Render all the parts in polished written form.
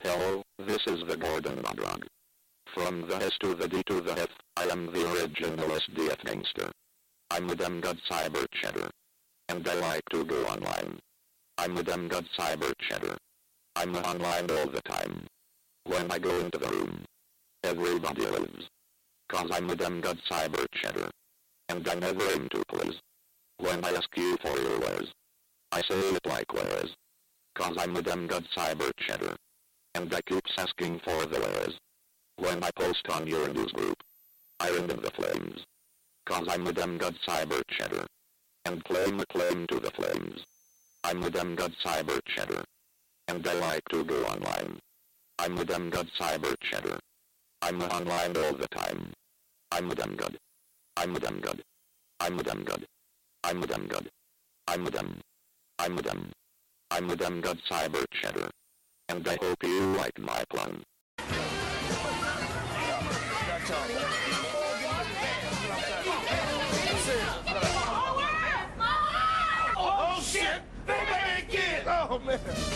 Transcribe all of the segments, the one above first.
Hello, this is the Gordon Bodrog. From the S to the D to the F, I am the original SDF gangster. I'm the Dem God Cyber Cheddar. And I like to go online. I'm the Dem God Cyber Cheddar. I'm online all the time. When I go into the room, everybody lives. Cause I'm the Dem God Cyber Cheddar. And I never aim to please. When I ask you for your wares, I say it like wares. Cause I'm the Dem God Cyber Cheddar. And I keeps asking for the wares. When I post on your news group, I ring in the flames. Cause I'm the Dem God Cyber Cheddar. And claim a claim to the flames. I'm the Dem God Cyber Cheddar. And I like to go online. I'm the Dem God Cyber Cheddar. I'm online all the time. I'm the Dem God. I'm the Dem God. I'm the Dem God. I'm the Dem God. I'm the Dem. I'm the Dem. I'm the Dem God Cyber Cheddar. And I hope you like my plan. Oh shit! They made it again! Oh man!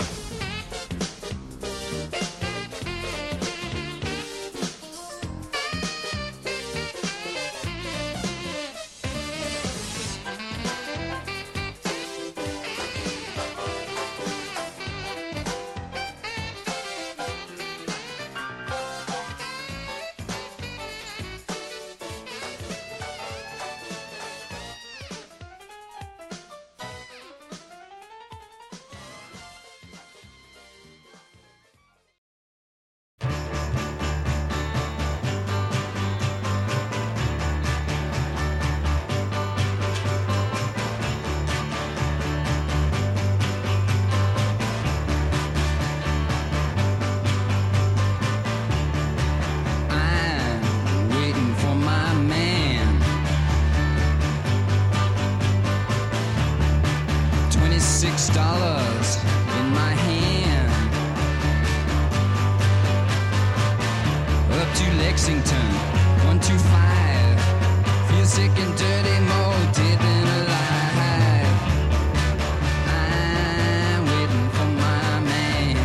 $6 in my hand, up to Lexington, 125. Feel sick and dirty, more dead than alive. I'm waiting for my man.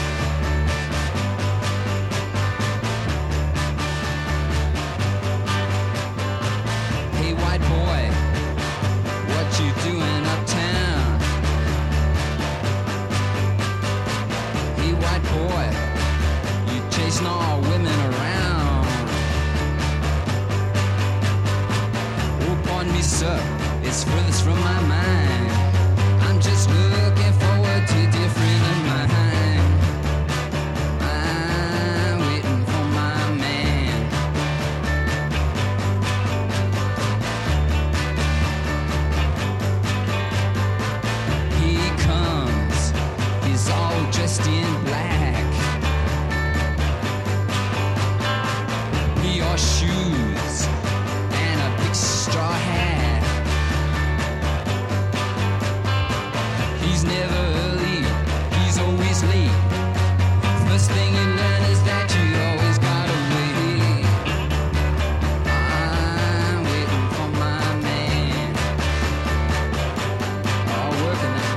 Hey white boy, what you doing uptown? White boy, you chasing all women around. Oh, pardon me, sir, it's furthest from my mind. I'm just looking forward to different in mind. I'm waiting for my man. He comes, he's all dressed in black. He wore shoes and a big straw hat. He's never early, he's always late. First thing you learn is that you always gotta wait. I'm waiting for my man. All working now.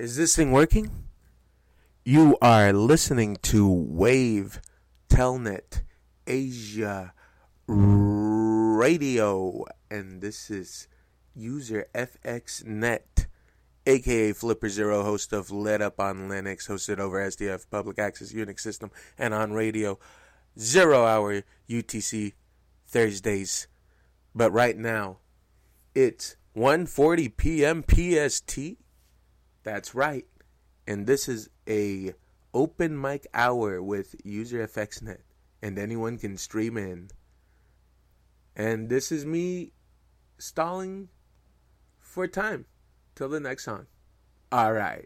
Is this thing working? You are listening to Wave Telnet Asia Radio, and this is user FXNet, aka Flipper Zero, host of Let Up on Linux, hosted over SDF Public Access Unix System, and on radio 0 hour UTC Thursdays. But right now, it's 1:40 p.m. PST. That's right. And this is a open mic hour with user FXNet, and anyone can stream in. And this is me stalling for time till the next song. All right.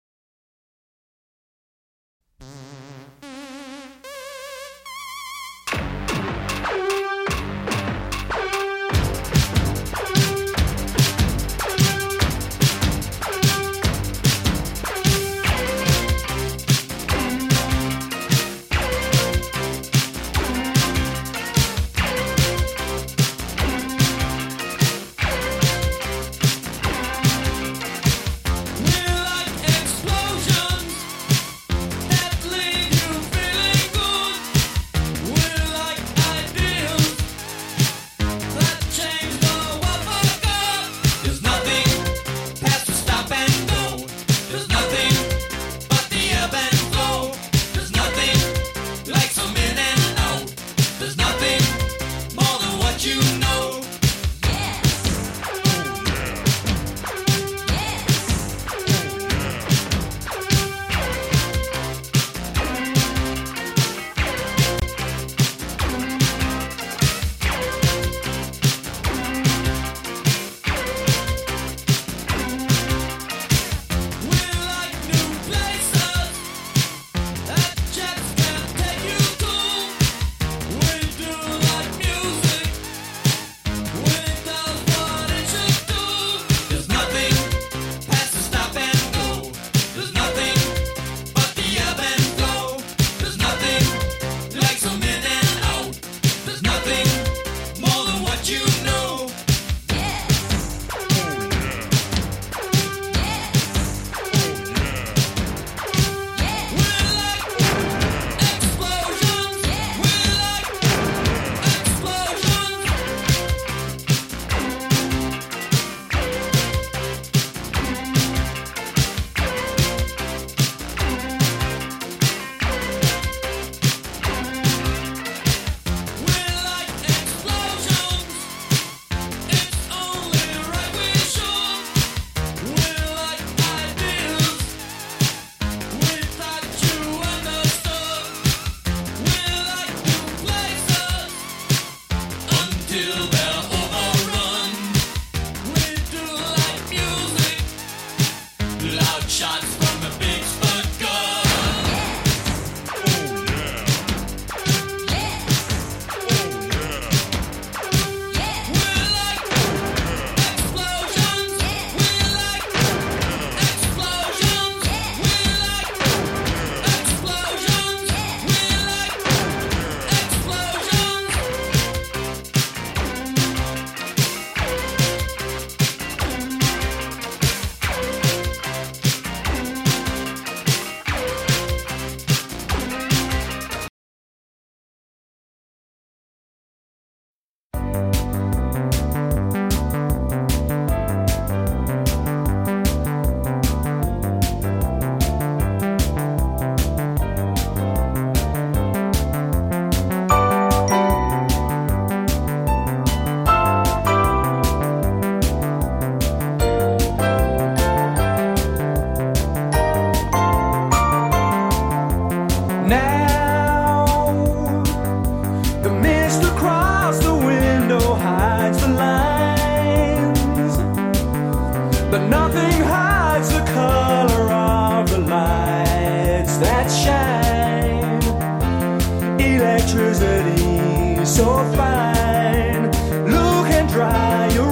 So fine, look and dry your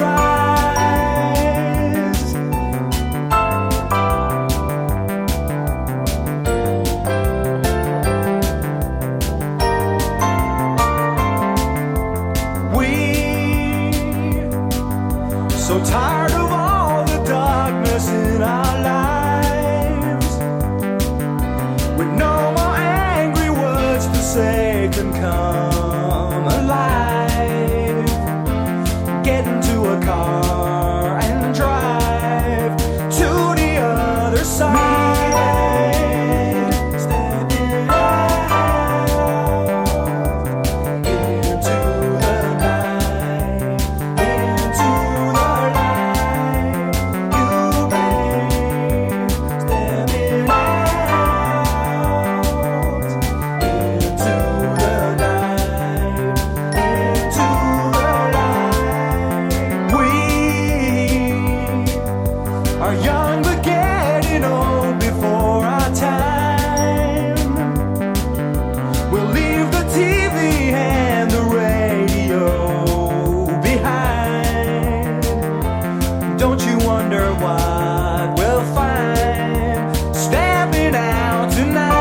eyes. We so tired of all the darkness in our lives. to say can come alive. Get into a car and drive to the other side. Stepping out into the night, into the light. You babe, stepping out into the night, into the light. We are young but getting old before our time. We'll leave the TV and the radio behind. Don't you wonder what we'll find stepping out tonight?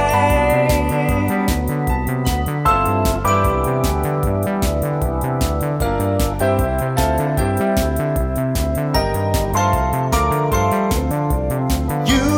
You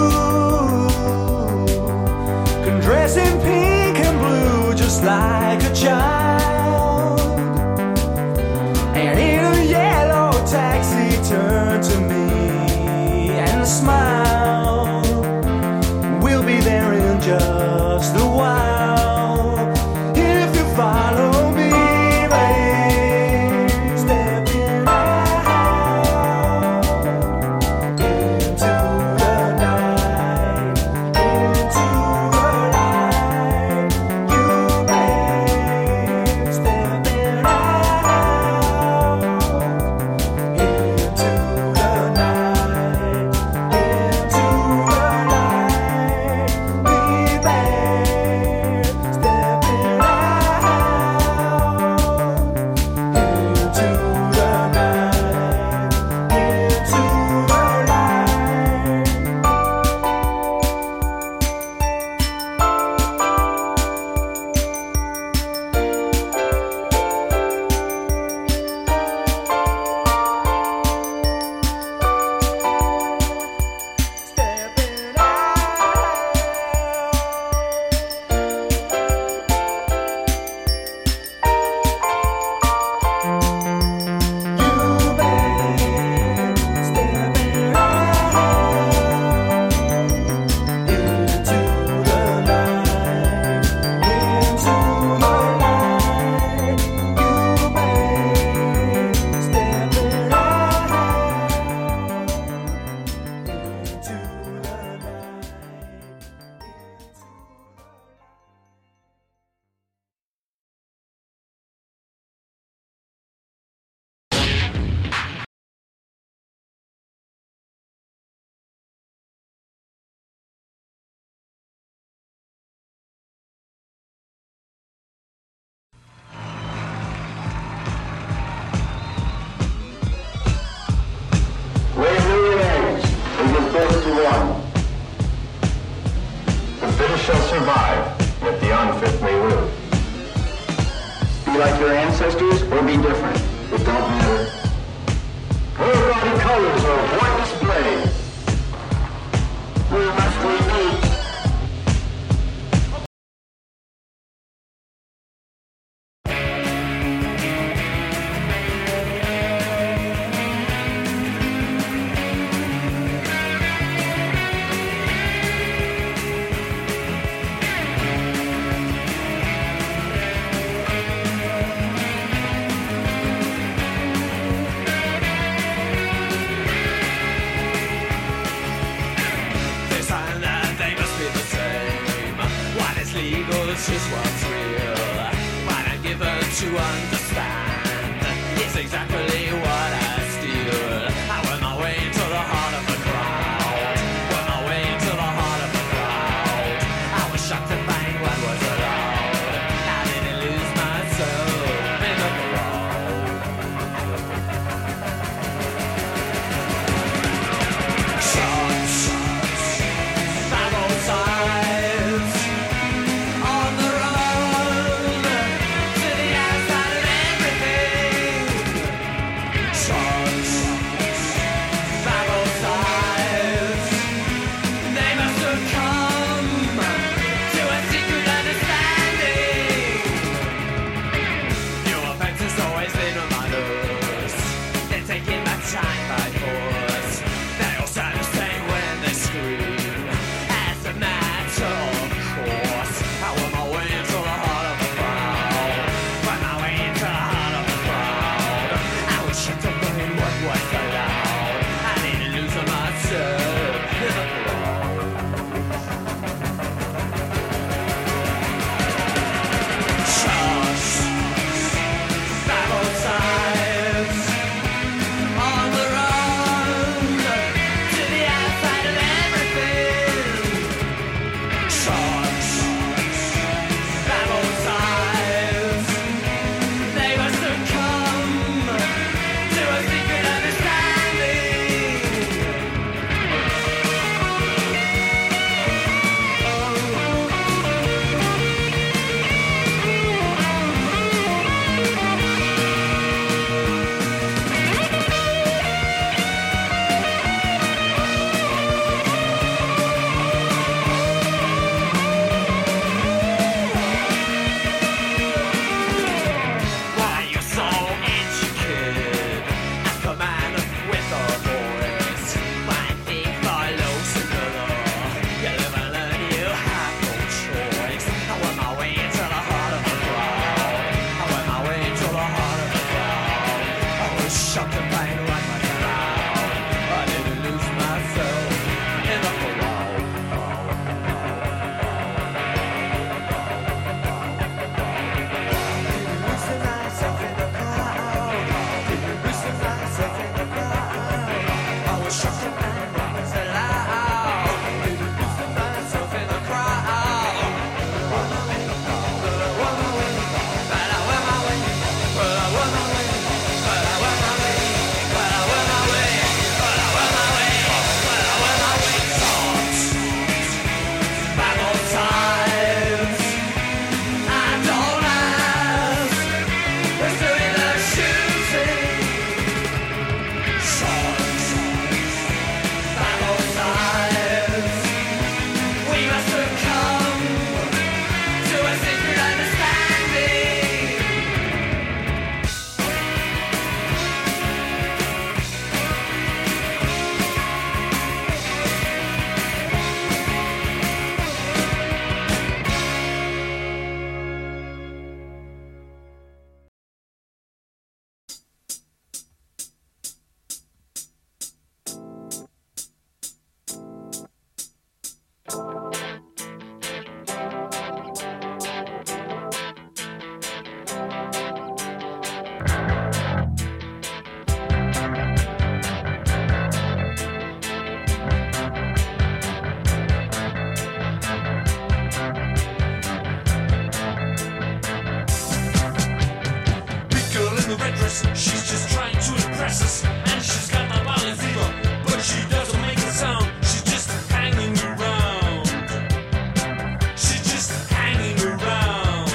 can dress in pink and blue just like a child, and in a yellow taxi turn to me and smile. We'll be there in just a while if you follow me, babe. Stepping out into the night, into the light. You babe, stepping out into the night, into the light. Be there, stepping out into the night, into the stepping out. You babe, stepping out into the night, into the light. You babe, stepping out into the night. Wave new remains. We give birth to one. The fittest shall survive, yet the unfit may live. Be like your ancestors or be different. It don't matter. Her body colors are of what display. Where must we meet? They find that they must be the same. What is legal is just what's real. What I'm given to understand is exactly what I steal. I went my way into the heart of the crowd. Went my way into the heart of the crowd. I was shocked to find what was allowed. I didn't lose my soul in the crowd. Shots by both sides, on the run to the outside of everything. dress. She's just trying to impress us, and she's got the valley fever, but she doesn't make a sound. She's just hanging around. She's just hanging around.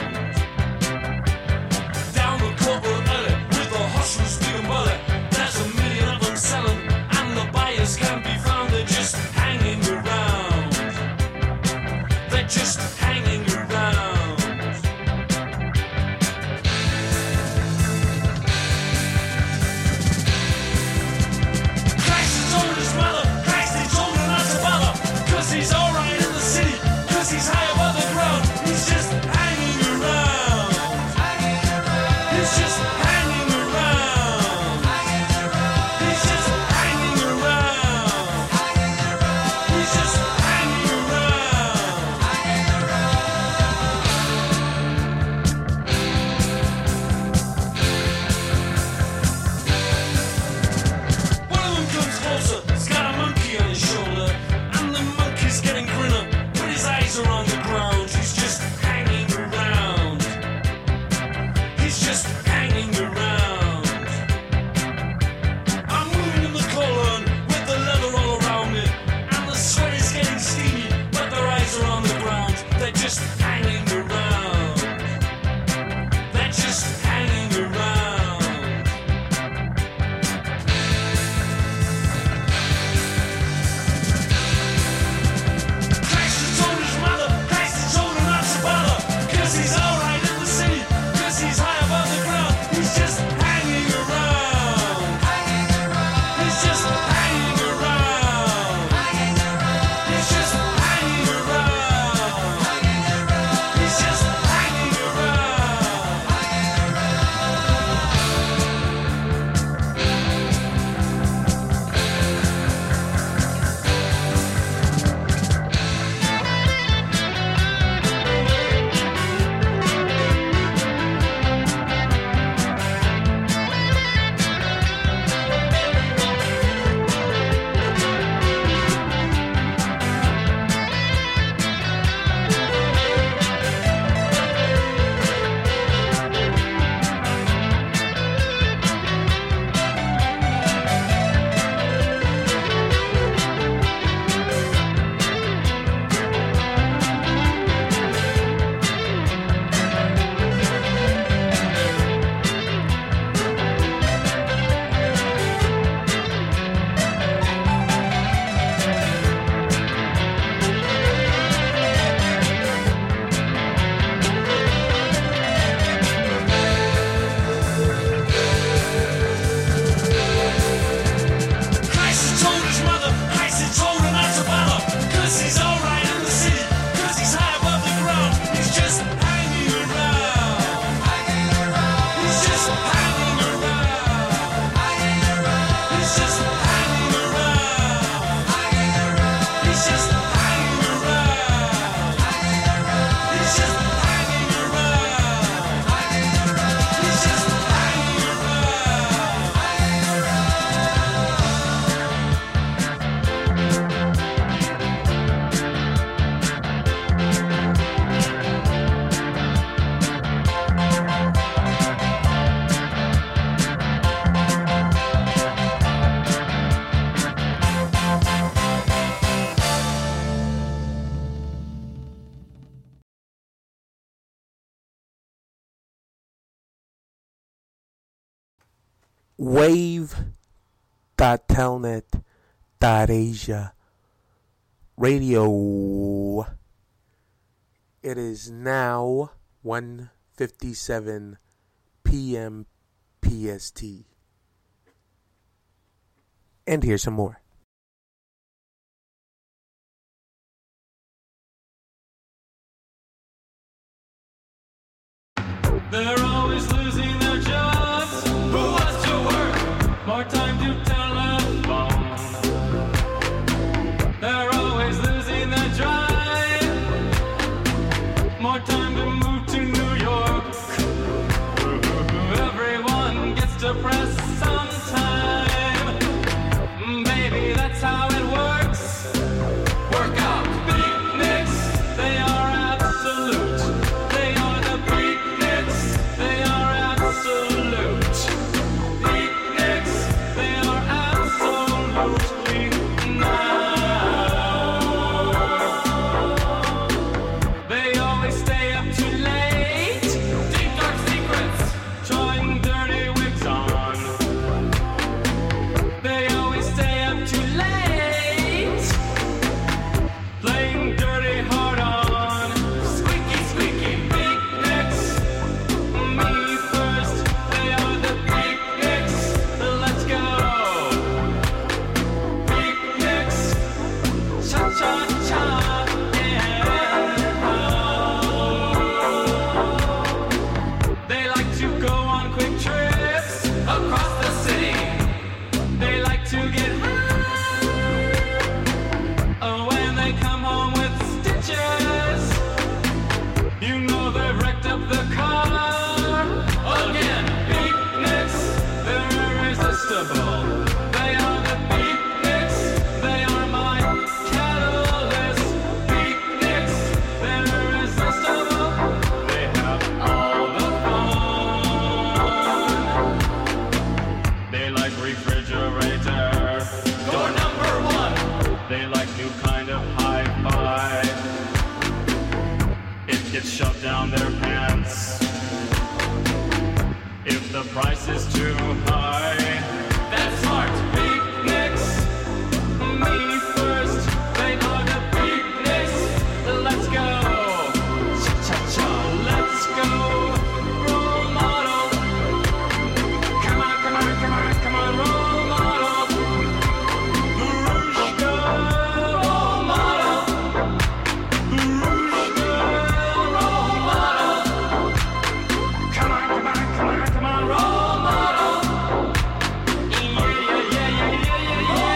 Down the corporate alley with the hustlers big and bully. There's a million of them selling, and the buyers can't be found. They're just hanging around. They're just hanging around. Christ has told his mother, Christ he told her not to bother, 'cause he's alright in the city, 'cause he's high above the ground. He's just hanging around. He's just hanging around. He's just hanging around. He's just hanging around. One of them comes closer, he's got a monkey on his shoulder, and the monkey's getting grinner, but his eyes are on the ground. He's just hanging around. He's just hanging around. I'm moving in the colon with the leather all around me, and the sweat is getting steamy, but their eyes are on the ground. They're just hanging around. They're just hanging around. Christ has told his mother, Christ has told her not to bother, 'cause he's alright in the city, 'cause he's high above the ground. He's just hanging around. He's just hanging around. He's just hanging around. He's just hanging around. Christ has told his mother, Christ has told her not to bother, 'cause he's alright in the city, 'cause he's high above the ground. He's just hanging around. He's just hanging around. He's just hanging around. He's just hanging around. He's just hanging around. He's just hanging around. Wave.telnet.asia radio. It is now 1:57 p.m. PST. And here's some more. They're always losing their jobs. Who wants to work? More time to telephone. They're always losing their drive. More time to move to New York. Everyone gets depressed sometime. Baby, that's how it works. Workout beatniks, they are absolute. They are the beatniks, they are absolute. irresistible. They are the beatniks, they are my catalyst. Beatniks, they're irresistible. They have all the fun. They like refrigerator. Door number 1. They like new kind of hi-fi. It gets shoved down their pants. If the price is too high, that's smart. Beatniks, me first. They are the beatniks. Let's go. Cha-cha-cha, let's go. Role model. Come on, come on, come on, come on, role model. Barushka, role model. Barushka, role model. Come on, come on, come on, come on, role model. Yeah, yeah, yeah, yeah, yeah, yeah, yeah.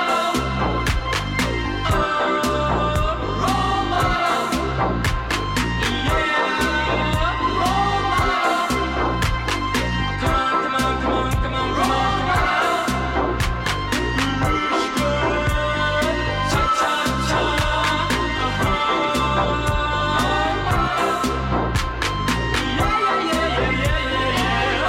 Oh, role model. Yeah, role model. Come on, come on, come on, come on, role model. Barushka, cha-cha-cha. Yeah, yeah, yeah, yeah, yeah,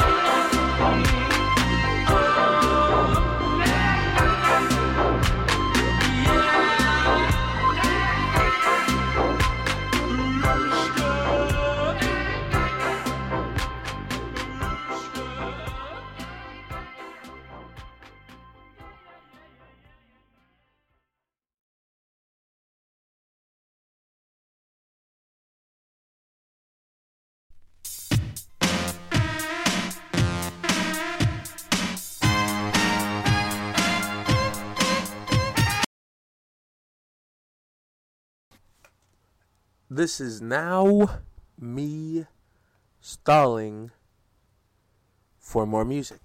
This is now me stalling for more music.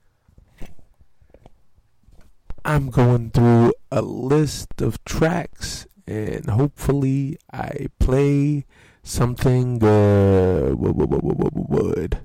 I'm going through a list of tracks and hopefully I play something good.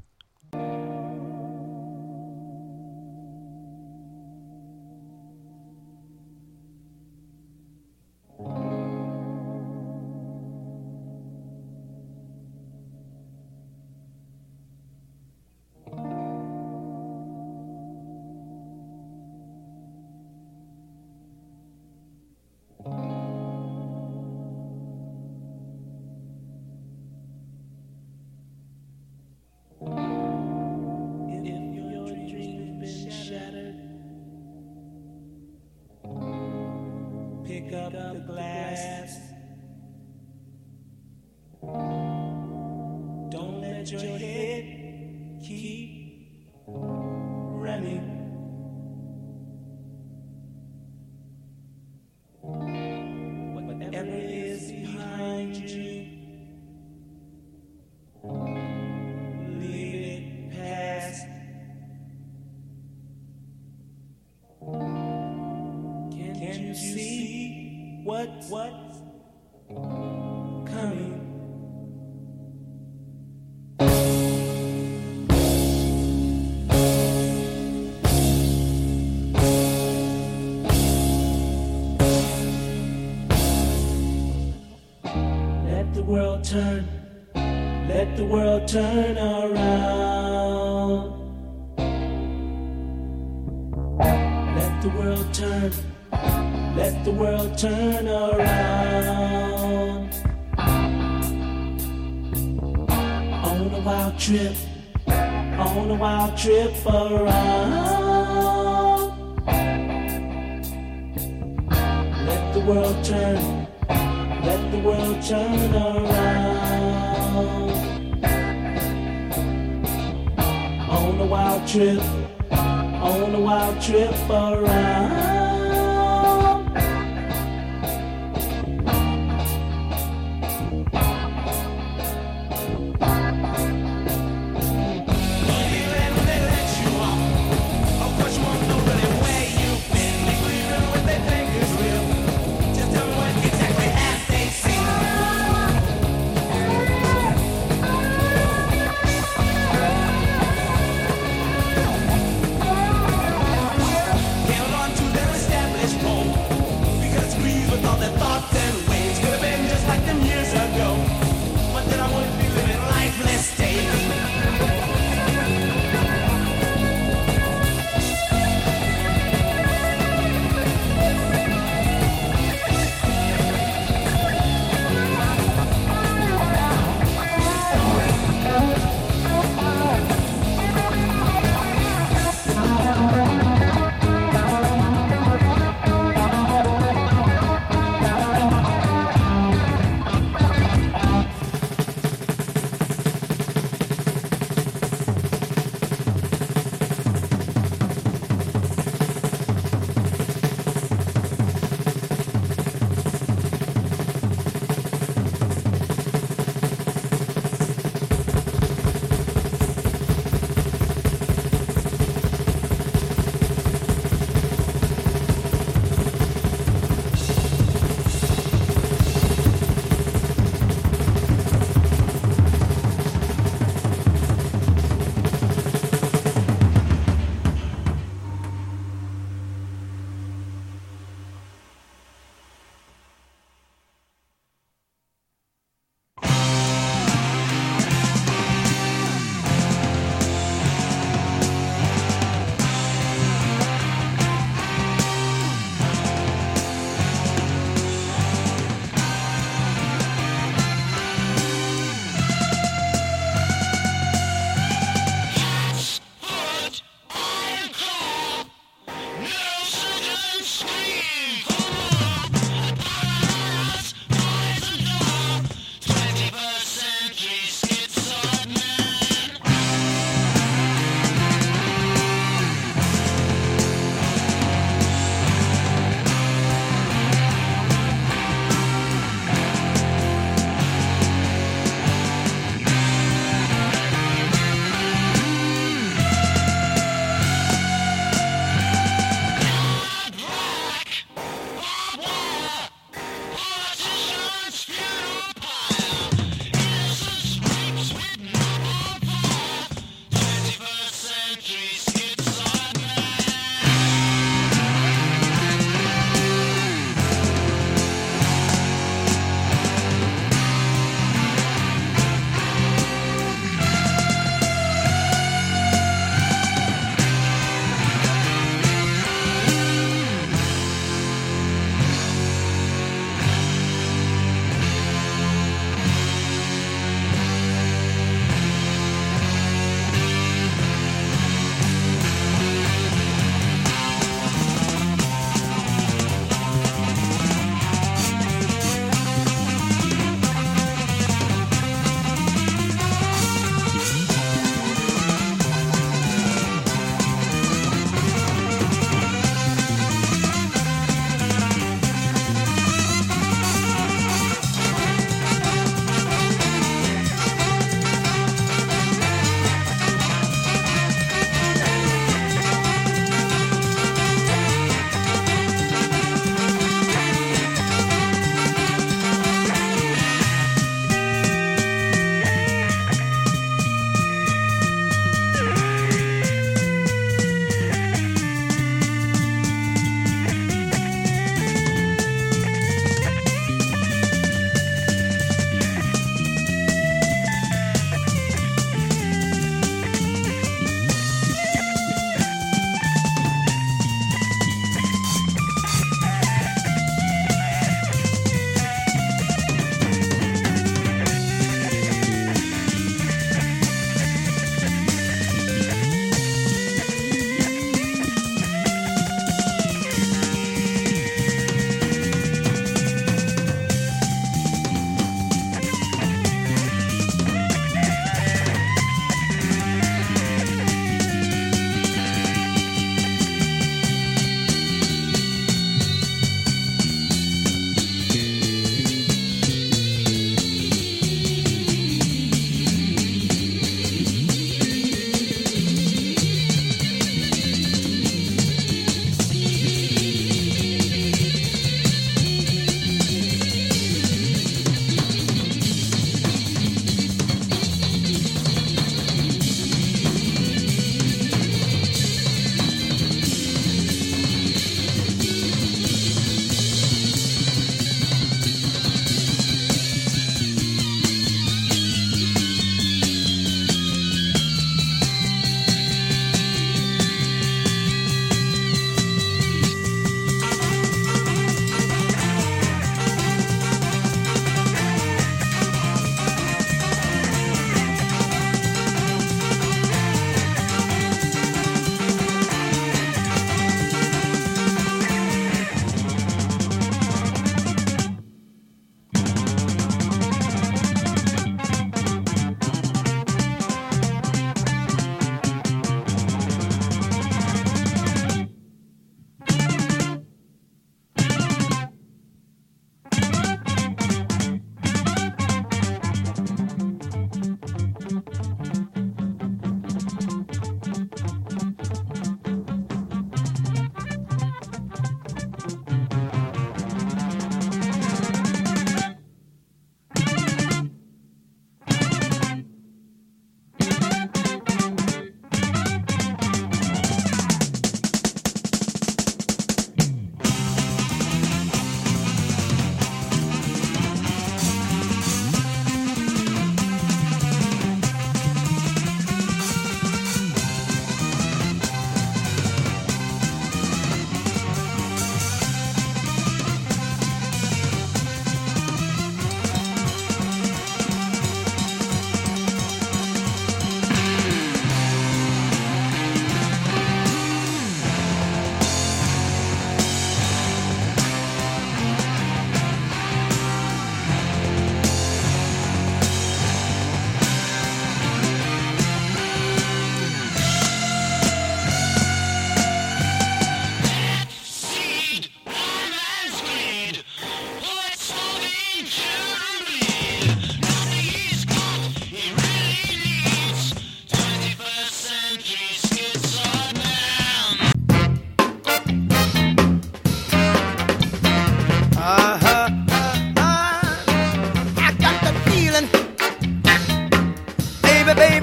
Pick up the glass. Don't let your head keep running. Whatever is behind you, leave it past. Can you see what's coming? Let the world turn, let the world turn around. Let the world turn, let the world turn around. On a wild trip, on a wild trip around. Let the world turn, let the world turn around. On a wild trip, on a wild trip around.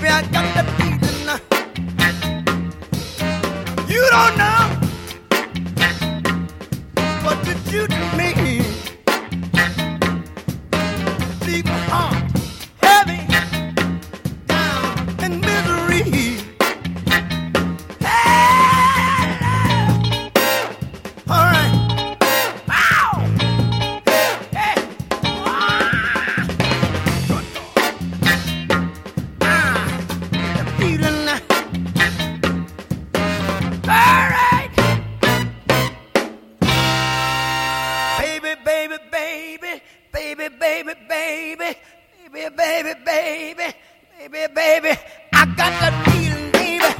I got the feeling. You don't know what you do to me. Leave my heart heavy, down in misery. Hey, all right. Ow! Hey, hey. The feeling. All right. Baby, baby, baby, baby, baby, baby, baby, baby, baby, baby, baby, I got that feeling, baby.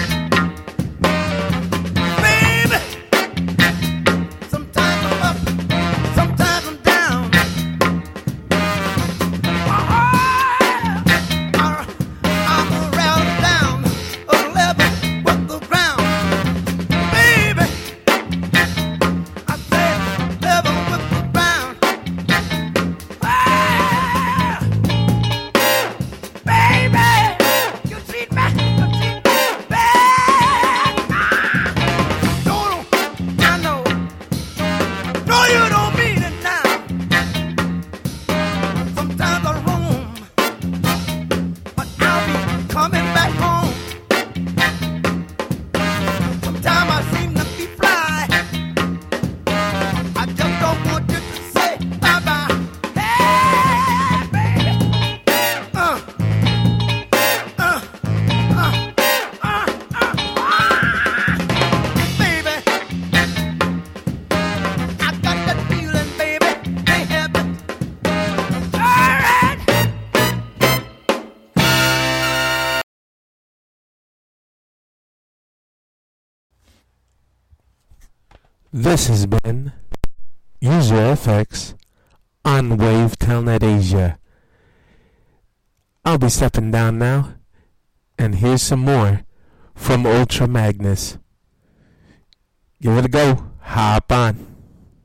Baby, sometimes I'm up, sometimes I'm down. I'm around down a level with the ground. Baby, I said level with the ground. Baby, you treat me bad. Don't I know? No, you don't mean it now. Sometimes I roam, but I'll be coming back home. Sometimes I seem to be fly. I just don't want you to say bye-bye. Hey, baby. Baby, I got that feeling, baby. Can't help it. All right. This has been User FX on Wave Telnet Asia. I'll be stepping down now, and here's some more from Ultra Magnus. Give it a go. Hop on.